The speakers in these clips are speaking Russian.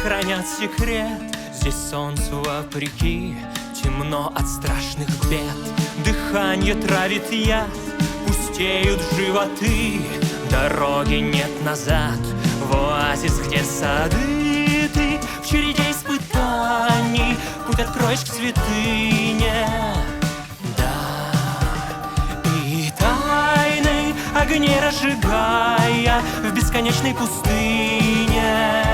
хранят секрет. Здесь солнцу вопреки темно от страшных бед. Дыхание травит яд, пустеют животы. Дороги нет назад, в оазис, где сады. Ты в череде испытаний путь откроешь к святыне. Да, и тайны огней разжигая в бесконечной пустыне,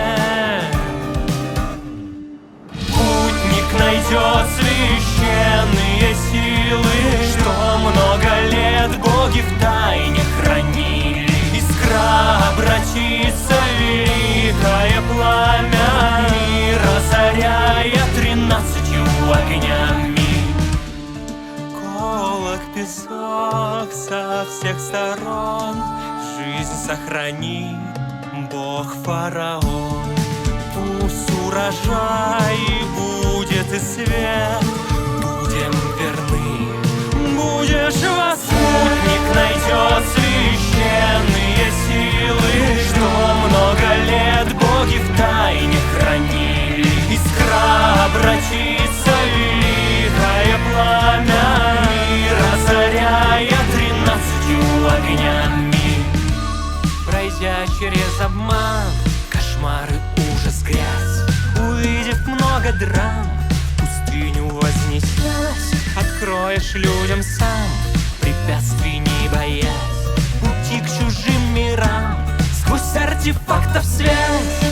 путник найдет священные силы, что много лет боги в тайне хранили. Искра обратится в великое пламя мира, заряя 13 огнями. Колок, песок со всех сторон, жизнь сохрани, Бог фараон. Пусть урожай будет и свет, будем верны, будешь вас. Путник найдет священные силы, что много лет боги в тайне хранили. Искра обратится в великое пламя мира, заряя 13 огнями. Пройдя через обман, кошмары, ужас, грязь, увидев много драм, в пустыню вознесясь, откроешь людям сам препятствий не боясь, пути к чужим мирам сквозь артефактов связь.